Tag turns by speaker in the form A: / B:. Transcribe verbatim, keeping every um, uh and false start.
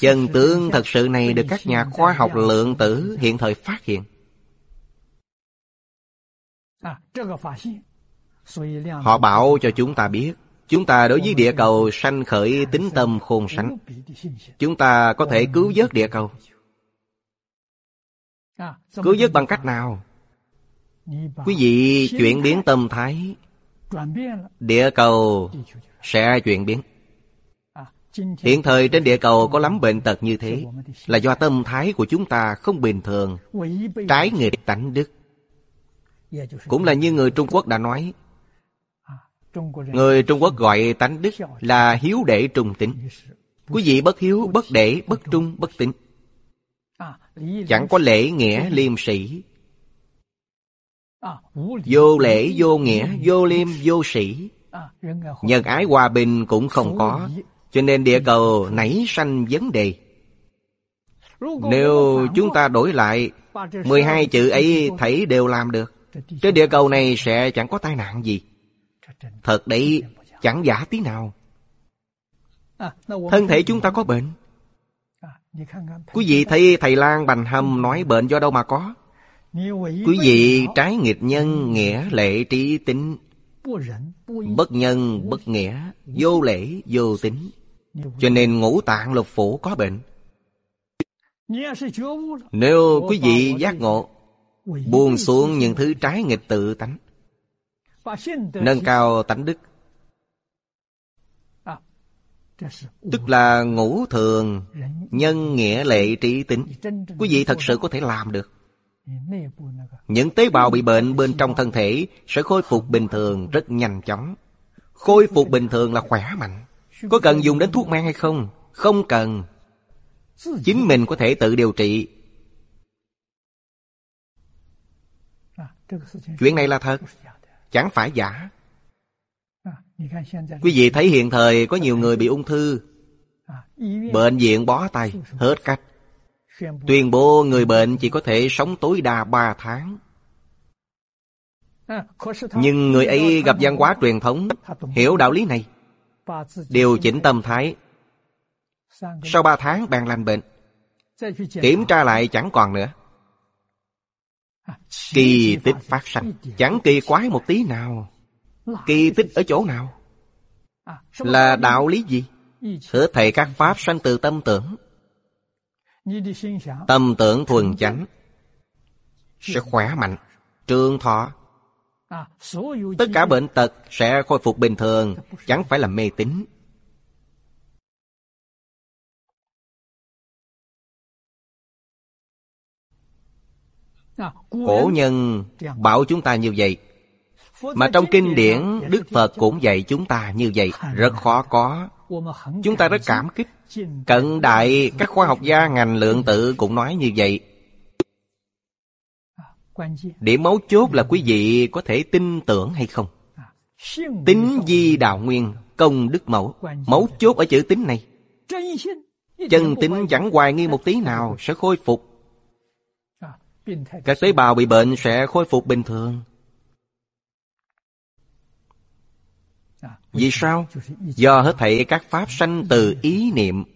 A: Chân tướng thật sự này được các nhà khoa học lượng tử hiện thời phát hiện. Họ bảo cho chúng ta biết, chúng ta đối với địa cầu sanh khởi tín tâm khôn sánh. Chúng ta có thể cứu vớt địa cầu. Cứu vớt bằng cách nào? Quý vị chuyển biến tâm thái, địa cầu sẽ chuyển biến. Hiện thời trên địa cầu có lắm bệnh tật như thế, là do tâm thái của chúng ta không bình thường, trái nghịch tánh đức. Cũng là như người Trung Quốc đã nói, người Trung Quốc gọi tánh đức là hiếu đệ trung tín. Quý vị bất hiếu, bất đệ, bất trung, bất tín, chẳng có lễ nghĩa liêm sĩ. Vô lễ, vô nghĩa, vô liêm, vô sĩ, nhân ái hòa bình cũng không có. Cho nên địa cầu nảy sanh vấn đề. Nếu chúng ta đổi lại mười hai chữ ấy thảy đều làm được, trên địa cầu này sẽ chẳng có tai nạn gì. Thật đấy, chẳng giả tí nào. Thân thể chúng ta có bệnh. Quý vị thấy thầy Lang Bành Hâm nói bệnh do đâu mà có? Quý vị trái nghịch nhân, nghĩa, lệ, trí, tính, bất nhân, bất nghĩa, vô lễ, vô tính. Cho nên ngũ tạng lục phủ có bệnh. Nếu quý vị giác ngộ, buông xuống những thứ trái nghịch tự tánh, nâng cao tánh đức, tức là ngũ thường, nhân, nghĩa, lệ, trí, tính, quý vị thật sự có thể làm được. Những tế bào bị bệnh bên trong thân thể sẽ khôi phục bình thường rất nhanh chóng. Khôi phục bình thường là khỏe mạnh. Có cần dùng đến thuốc men hay không? Không cần. Chính mình có thể tự điều trị. Chuyện này là thật, chẳng phải giả. Quý vị thấy hiện thời có nhiều người bị ung thư, bệnh viện bó tay, hết cách, tuyên bố người bệnh chỉ có thể sống tối đa ba tháng. Nhưng người ấy gặp văn hóa truyền thống, hiểu đạo lý này, điều chỉnh tâm thái, sau ba tháng bèn lành bệnh. Kiểm tra lại chẳng còn nữa. Kỳ tích phát sanh, chẳng kỳ quái một tí nào. Kỳ tích ở chỗ nào? Là đạo lý gì? Hết thảy các pháp sanh từ tâm tưởng. Tâm tưởng thuần chánh sẽ khỏe mạnh, trường thọ. Tất cả bệnh tật sẽ khôi phục bình thường, chẳng phải là mê tín. Cổ nhân bảo chúng ta như vậy, mà trong kinh điển Đức Phật cũng dạy chúng ta như vậy. Rất khó có. Chúng ta rất cảm kích. Cận đại các khoa học gia ngành lượng tử cũng nói như vậy. Điểm mấu chốt là quý vị có thể tin tưởng hay không. Tín di đạo nguyên, công đức mẫu. Mấu chốt ở chữ tín này. Chân tín chẳng hoài nghi một tí nào sẽ khôi phục. Các tế bào bị bệnh sẽ khôi phục bình thường. Vì sao? Do hết thảy các pháp sanh từ ý niệm.